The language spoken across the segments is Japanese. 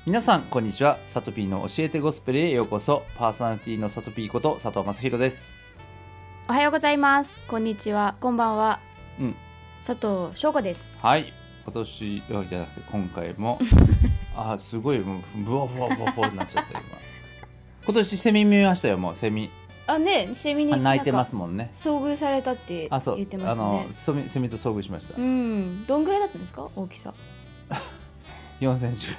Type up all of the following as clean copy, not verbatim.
皆さんこんにちは。サトピーの教えてゴスペルへようこそ。パーソナリティのサトピーこと佐藤正宏です。 おはようございます。こんにちは。こんばんは。 うん、 佐藤翔子です。 はい。今年じゃなくて今回もすごいもうブワブワブワブワになっちゃった今年セミ見ましたよ。もうセミセミに鳴いてますもんね。 遭遇されたって言ってましたね。 セミと遭遇しました。 どんぐらいだったんですか、大きさ。 4センチ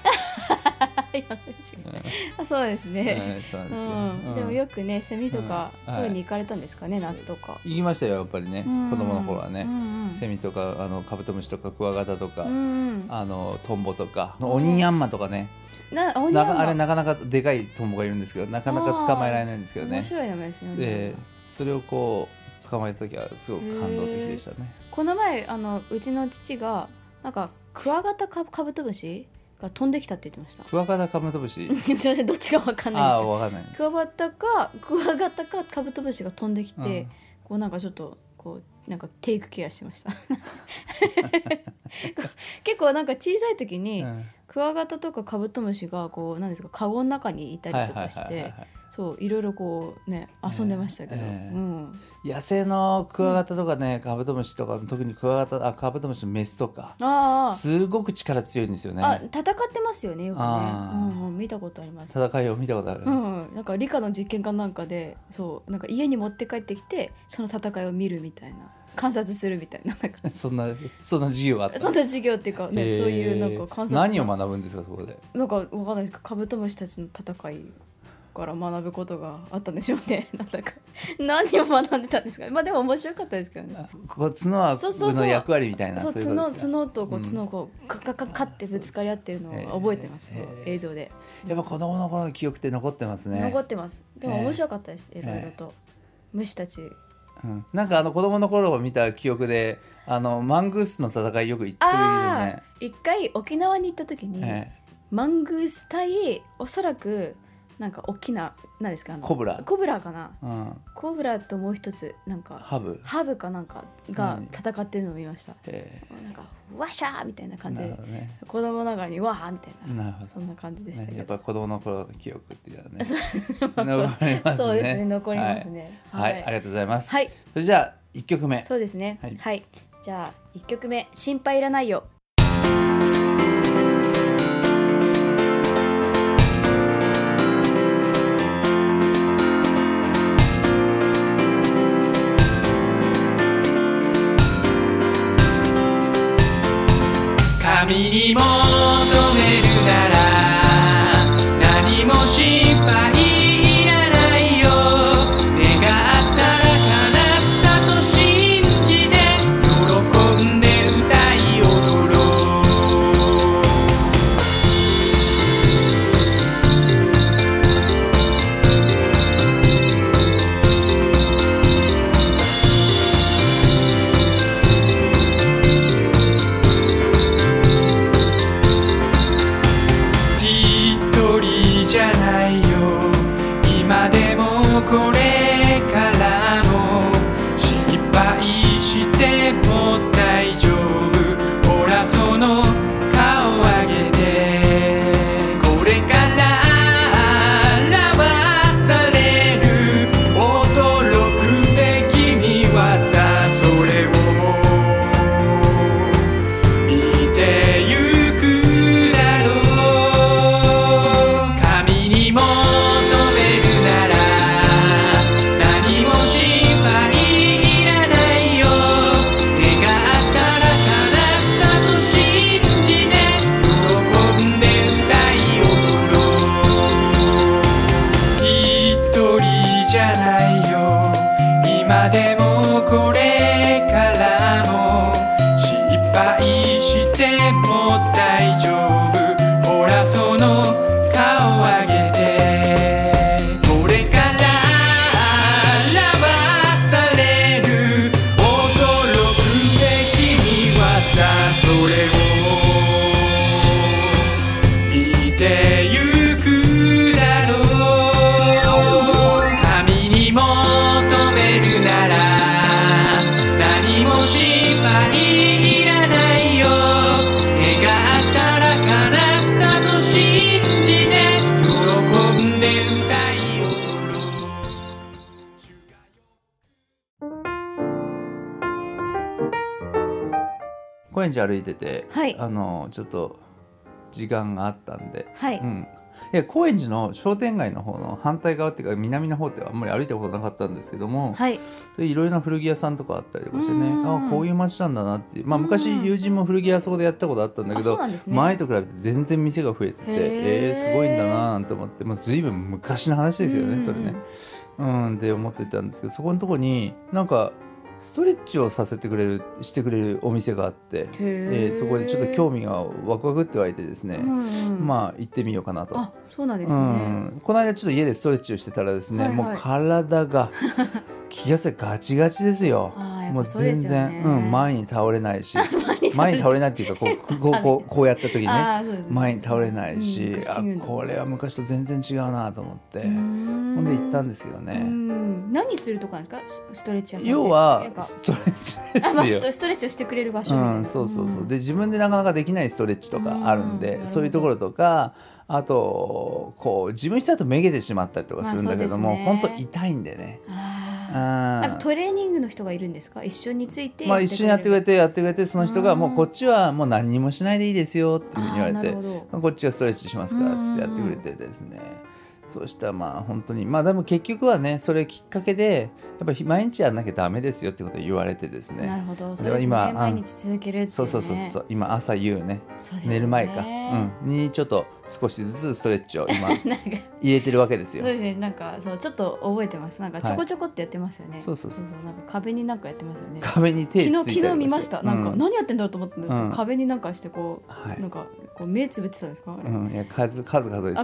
そうですね、 そうなんですよ。 でもよくね、セミとか取りに行かれたんですかね、夏とか。 行きましたよ、やっぱりね。子供の頃はね、セミとかカブトムシとかクワガタとか、トンボとかオニヤンマとかね。あれなかなかでかいトンボがいるんですけど、なかなか捕まえられないんですけどね。 面白い名前ですよね。 それをこう捕まえた時はすごく感動的でしたね。 この前うちの父がなんかクワガタカブトムシが飛んできたって言ってました。 クワガタカブトムシすいません、どっちか分かんないですけど、 分かんない。 クワガタかカブトムシが飛んできて、こうなんかちょっとこうなんかテイクケアしてました結構なんか小さい時に、クワガタとかカブトムシがこうなんですか、カゴの中にいたりとかして、そういろいろこうね遊んでましたけど、 野生のクワガタとかね、カブトムシとか、特にカブトムシのメスとかすごく力強いんですよね。 戦ってますよね、よくね。見たことあります。 戦いを見たことある。 なんか理科の実験かなんかで、そうなんか家に持って帰ってきてその戦いを見るみたいな、観察するみたいなそんな授業あった。 そんな授業っていうかね、そういうなんか観察。 何を学ぶんですか、そこで。 なんかわかんないですけど、カブトムシたちの戦いから学ぶことがあったんでしょうね。なんだか何を学んでたんですか。でも面白かったですけどね。 こう角は具の役割みたいな。 そう角とこう角をこうカってぶつかり合ってるのを覚えてますよ、映像で。 やっぱ子供の頃の記憶って残ってますね。 残ってます。でも面白かったです、いろいろと虫たち。 なんか子供の頃を見た記憶でマングースの戦いよく行ってるよね。 一回沖縄に行った時に、マングース対おそらくなんか大きな何ですか、 コブラかな、コブラともう一つなんかハブかなんかが戦ってるのを見ました。なんかワシャーみたいな感じで、子供ながらにワーみたいな、そんな感じでしたけど、 やっぱ子供の頃の記憶っていうのはね残りますね。そうですね、残りますね。 はい、ありがとうございます。 はい、 それじゃあ1曲目。 そうですね、はい、じゃあ1曲目、心配いらないよ。 神に求めるなら何も心配いらないよ。願ったら叶ったと信じて、喜んで歌い踊ろう。 園寺歩いてて、はい、ちょっと時間があったんで、はい、いや高円寺の商店街の方の反対側っていうか南の方ってあんまり歩いたことなかったんですけども、はい、いろいろな古着屋さんとかあったりとかしてね、こういう街なんだなっていう、昔友人も古着屋そこでやったことあったんだけど、前と比べて全然店が増えてて、すごいんだななんて思って、随分昔の話ですよねそれね。で思ってたんですけど、そこのとこになんかストレッチをしてくれるお店があって、そこでちょっと興味がワクワクって湧いてですね、行ってみようかなと。 あ、そうなんですね。 この間ちょっと家でストレッチをしてたらですね、もう体が気がついガチガチですよ。もう全然、前に倒れないし前に倒れないっていうかこうやった時ね前に倒れないし、これは昔と全然違うなと思ってほんで行ったんですけどね。 何するとかですか、ストレッチ屋さんって。 要はストレッチですよ。 ストレッチをしてくれる場所みたいな。 そうで自分でなかなかできないストレッチとかあるんで、そういうところとか、あと自分一人だとめげてしまったりとかするんだけども、本当痛いんでね。 なんかトレーニングの人がいるんですか、一緒について一緒にやってくれて、その人がもうこっちはもう何にもしないでいいですよっていうふうに言われて、こっちがストレッチしますからっつってやってくれてですね、そうしたら本当にでも結局はね、それきっかけでやっぱり毎日やんなきゃダメですよってことを言われてですね。 なるほど、そうですね、毎日続けるっていうね。 そう今朝夕ね、寝る前か、にちょっと少しずつストレッチを今入れてるわけですよ。 そうですね、なんかちょっと覚えてます。なんかちょこちょこってやってますよね。そうなんか壁になんかやってますよね。 壁に手ついたり昨日見ました。なんか何やってんだろうと思ったんですけど、壁になんかしてなんか目つぶってたんですか。 いや数えてた。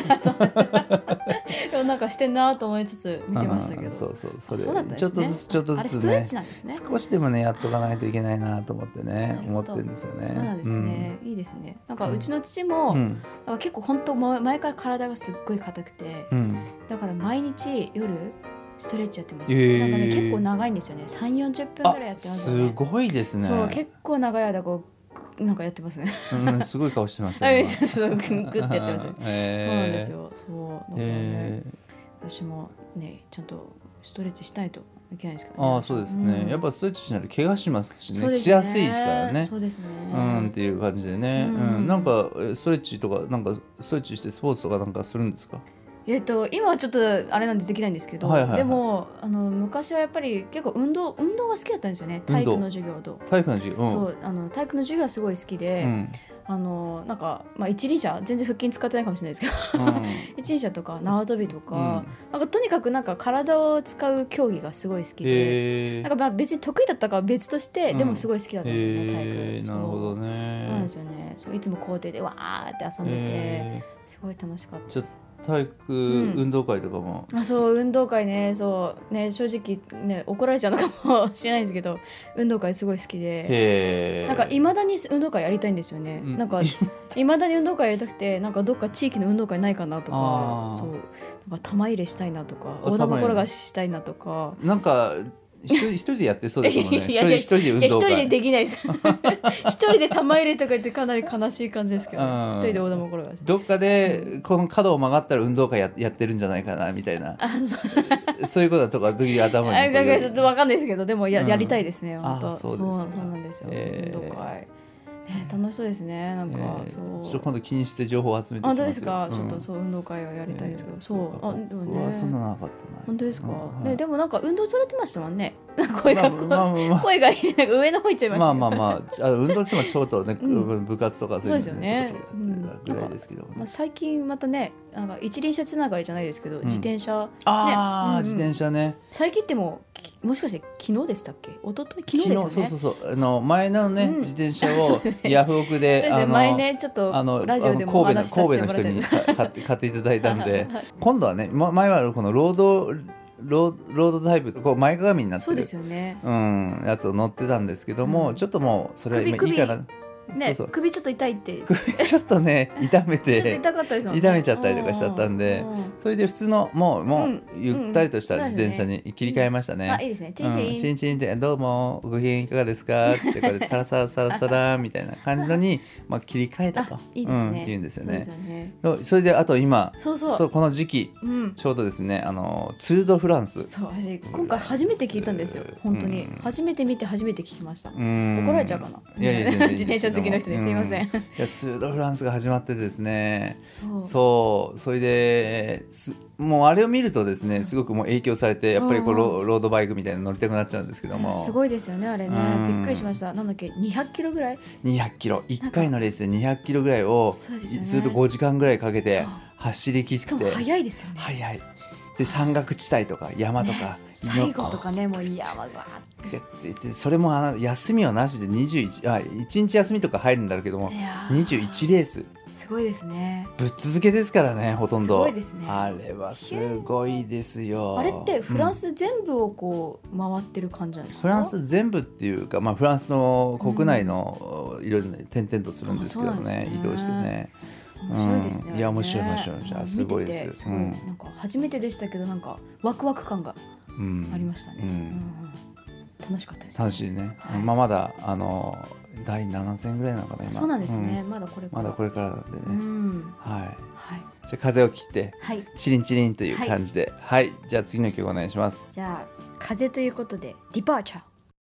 でもなんかしてんなと思いつつ見てましたけど、 それちょっとずつね、少しでもねやっとかないといけないなと思ってね、思ってるんですよね。 そうなんですね、いいですね。なんかうちの父もなんか結構本当前から体がすっごい硬くて、だから毎日夜ストレッチやってます。なんかね、結構長いんですよね。3-40分ぐらいやってますよね。 すごいですね。 そう結構長い間なんかやってますね。 すごい顔してましたね。 グッてやってます。そうなんですよ。そう私もねちゃんとストレッチしたいといけないですからね。 そうですね。やっぱストレッチしないと怪我しますしね。しやすいですからね。 そうですね。 っていう感じでね。なんかストレッチとかなんかストレッチしてスポーツとかなんかするんですか？ 今はちょっとあれなんでできないんですけど、でも昔はやっぱり結構運動が好きだったんですよね。体育の授業と。 体育の授業。 そう体育の授業はすごい好きで、なんか一輪車全然腹筋使ってないかもしれないですけど、一輪車とか縄跳びとか、なんかとにかくなんか体を使う競技がすごい好きで、なんか別に得意だったかは別として、でもすごい好きだったんですよね、体育。 なるほどね。 なんですよね。いつも校庭でわーって遊んでて、すごい楽しかったです。 体育運動会とかも、 そう運動会ね、そうね、正直ね怒られちゃうのかもしれないですけど、運動会すごい好きで、なんかいまだに運動会やりたいんですよね。なんかいまだに運動会やりたくて、なんかどっか地域の運動会ないかなとか、そうなんか玉入れしたいなとか、大玉転がししたいなとか、 なんか一人でやってそうですもんね。一人で運動会。 一人でできないです。一人で玉入れとか言ってかなり悲しい感じですけど、一人で大玉転がし。 どっかでこの角を曲がったら運動会やってるんじゃないかなみたいな。そういうこととか時々頭に。 ちょっとわかんないですけど、でもやりたいですね。本当。そうなんですよ。運動会。楽しそうですね。なんかちょっと今度気にして情報を集めてきますよ。 本当ですか。ちょっと運動会をやりたいですけど、でもね。 そんななかったな。 本当ですか。でもなんか運動されてましたもんね。声が上の方いっちゃいました。 運動してもちょっとね、部活とかそういうのねぐらいですけど。 最近またね、なんか一輪車つながりじゃないですけど、自転車。 自転車ね。 最近ってもしかして昨日でしたっけ？一昨日昨日ですよね。 そう前のね自転車をヤフオクで前ねちょっとラジオでもお話しさせてもらって神戸の人に買っていただいたんで、今度はね前はこのロードタイプ、前かがみになってるやつを乗ってたんですけども、ちょっともうそれは今いいかな。 ね、そう首ちょっと痛いって首ちょっとね痛めてちょっと痛かったですもんね、 痛めちゃったりとかしちゃったんで、それで普通のもうゆったりとした自転車に切り替えましたね。 あ、いいですね。チンチン、 チンチンってどうもご機嫌いかがですかつってこれサラサラサラサラみたいな感じのに切り替えたといいですね、 言うんですよね。それであと今そうこの時期ちょうどですねツール・ド・フランス、 そう私今回初めて聞いたんですよ。本当に初めて見て初めて聞きました。怒られちゃうかな。いや自転車好きの人にすいません。 いやツール・ド・フランスが始まってですね、それでもうあれを見るとですねすごくもう影響されてやっぱりこうロードバイクみたいなの乗りたくなっちゃうんですけども、 すごいですよねあれね。びっくりしました。なんだっけ200キロぐらい 200キロ1回のレースで200キロぐらいをずっと5時間ぐらいかけて走り切って、しかも早いですよね。 早いで山岳地帯とか山とか、 最後とかねもう山がって言ってそれも休みはなしで1日休みとか入るんだろうけども21レースすごいですね。 ぶっ続けですからねほとんど。 すごいですね。 あれはすごいですよ。 あれってフランス全部をこう回ってる感じなんですか？ フランス全部っていうか、フランスの国内のいろいろ転々とするんですけどね、移動してね。 面白いですね。 いや面白いすごいです。 なんか初めてでしたけどなんかワクワク感がありましたね。楽しかったです。 楽しいね。まだ第7戦ぐらいなのかな今。 そうなんですね。まだこれからなんでね。はい。じゃあ風を切ってチリンチリンという感じで、はい。じゃあ次の曲お願いします。 じゃあ風ということでディパーチャー。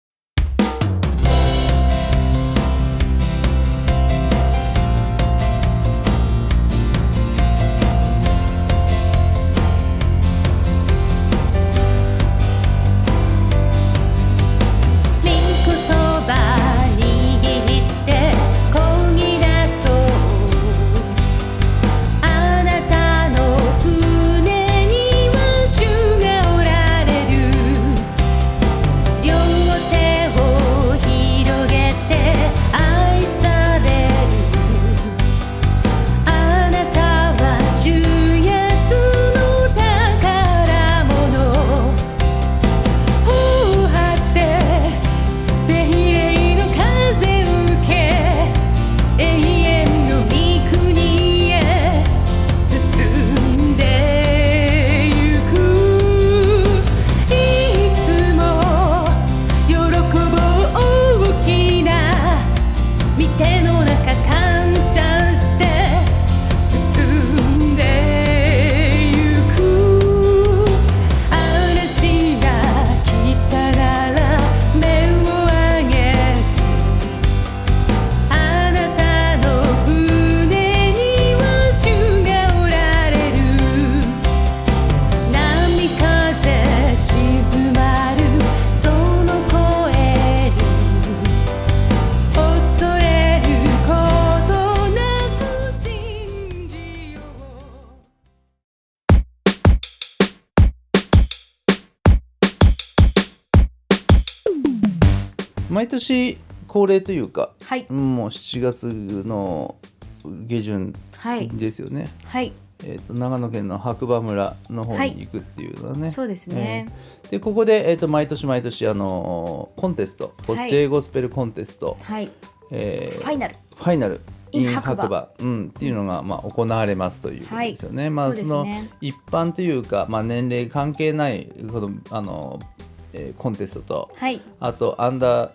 毎年恒例というか、もう7月の下旬ですよね。長野県の白馬村の方に行くっていうのはね。 そうですね。 でここで、毎年コンテスト、Jゴスペルコンテスト、ファイナルイン白馬、っていうのが、行われますということですよね。その一般というか、年齢関係ないこのコンテストと、あとアンダー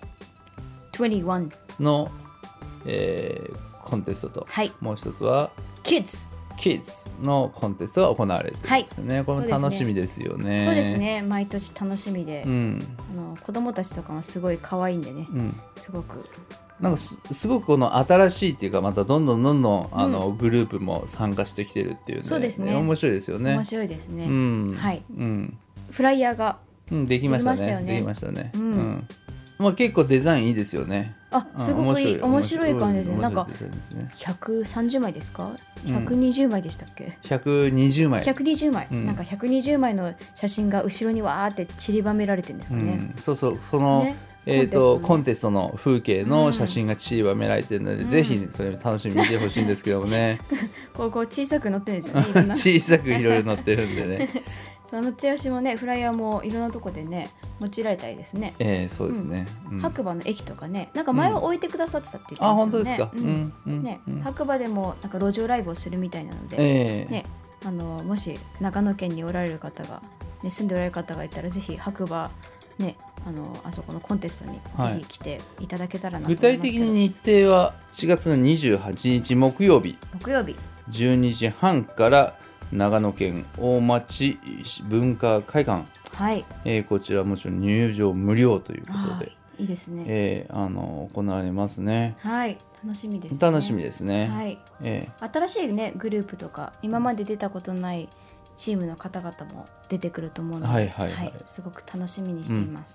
21 の、コンテストと、もう一つはキッズのコンテストが行われてるんですよね。これも楽しみですよね。 そうですね。毎年楽しみで、子供たちとかもすごい可愛いんでね、すごくなんかすごくこの新しいっていうかまたどんどんグループも参加してきてるっていうね。 そうですね。 面白いですよね。 面白いですね。フライヤーができましたね。できましたね。結構デザインいいですよね。 すごくいい面白い感じですね。なんか130枚ですか？120枚でしたっけ ？120枚。 120枚。なんか120枚の写真が後ろにわーって散りばめられてるんですかね。 そうそのコンテストの風景の写真が散りばめられてるので、ぜひそれ楽しみに見てほしいんですけどもね。 こう小さく載ってるんですよね。 小さくいろいろ載ってるんでね。 そのチラシもねフライヤーもいろんなとこでね用いられたりですね。 そうですね、 白馬の駅とかね、なんか前は置いてくださってたって言ってましたね。 本当ですか。 ね、白馬でもなんか路上ライブをするみたいなので、ね、もし長野県におられる方が、ね、住んでおられる方がいたらぜひ白馬ね、あそこのコンテストにぜひ来ていただけたらなと思いますけど、 具体的に日程は4月の28日木曜日12時半から長野県大町文化会館、こちらもちろん入場無料ということで、 いいですね、 行われますね。 楽しみですね。 楽しみですね。 新しいねグループとか今まで出たことないチームの方々も出てくると思うので、すごく楽しみにしています。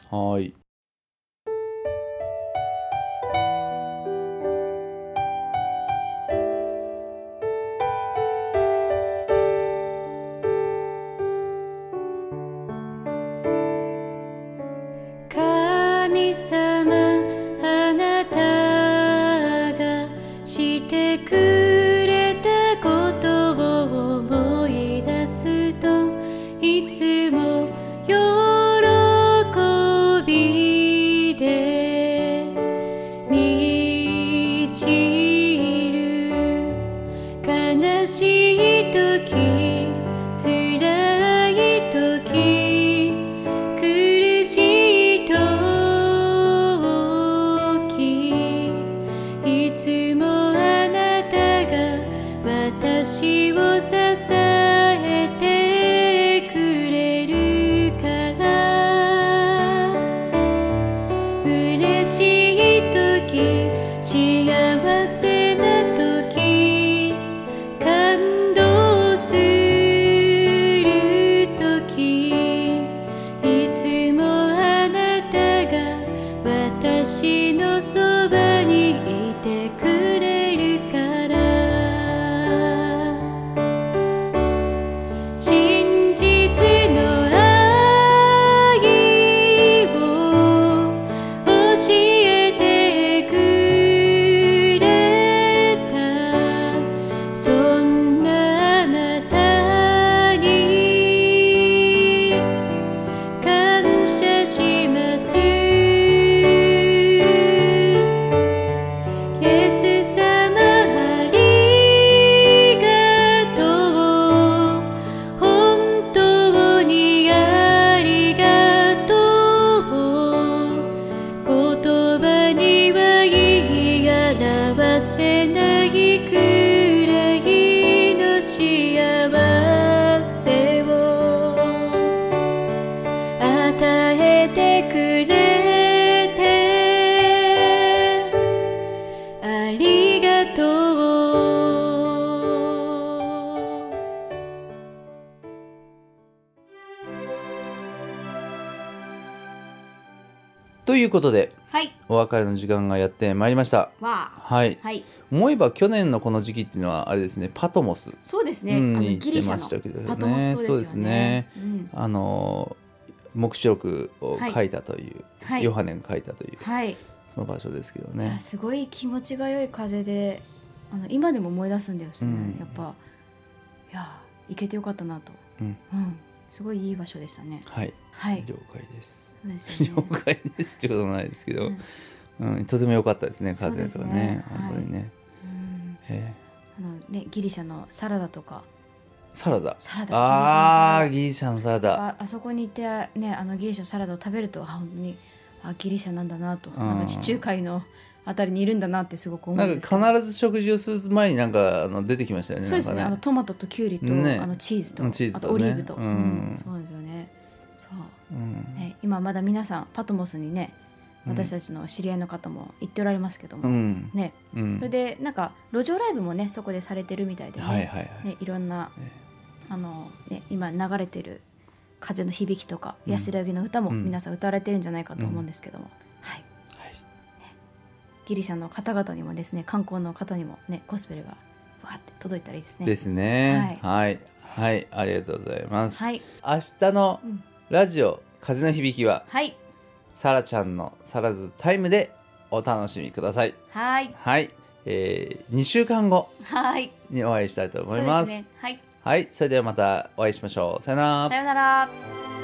神様、あなたがしてくれたことを思い出すといつも喜びで満ちる。悲しい時、辛い時、苦しい時、いつもあなたが私を支えてくれるから。嬉しい時、幸せな時、感動する時、いつもあなたが私のそばにいてくれるから。真実の愛を教えてくれた。そんなあなたに感謝します。イエス様、ありがとう。本当にありがとう。言葉には言い表せないくらいの幸せを与えてくれてありがとう。 ということで、お別れの時間がやってまいりました。思えば去年のこの時期っていうのはあれですね、パトモス、 そうですね、 にギリシャのパトモス島ですよね。 黙示録を書いたという、ヨハネが書いたという、その場所ですけどね。 すごい気持ちが良い風で、今でも思い出すんですね。やっぱ行けてよかったなと、すごいいい場所でしたね。 了解です。了解ですってこともないですけど、とても良かったですね、風とかね、本当にね。 ギリシャのサラダとか。 サラダ。ギリシャのサラダ。 あそこに行ってね、ギリシャのサラダを食べると本当にギリシャなんだなと、なんか地中海のあたりにいるんだなってすごく思うんですけど。 なんか必ず食事をする前になんか出てきましたよね。 そうですね。トマトとキュウリとチーズとあとオリーブと、そうですよね。今まだ皆さんパトモスにね、私たちの知り合いの方も行っておられますけども、ね、それでなんか路上ライブもねそこでされてるみたいでね、いろんな今流れてる風の響きとか安らぎの歌も皆さん歌われてるんじゃないかと思うんですけども、ギリシャの方々にもですね、観光の方にもね、ゴスペルがわーって届いたらいいですね。 ですね。はい、ありがとうございます。明日のラジオ風の響きは、サラちゃんのサラズタイムでお楽しみください。2週間後にお会いしたいと思います。 はい、それではまたお会いしましょう。さよなら。 さよなら。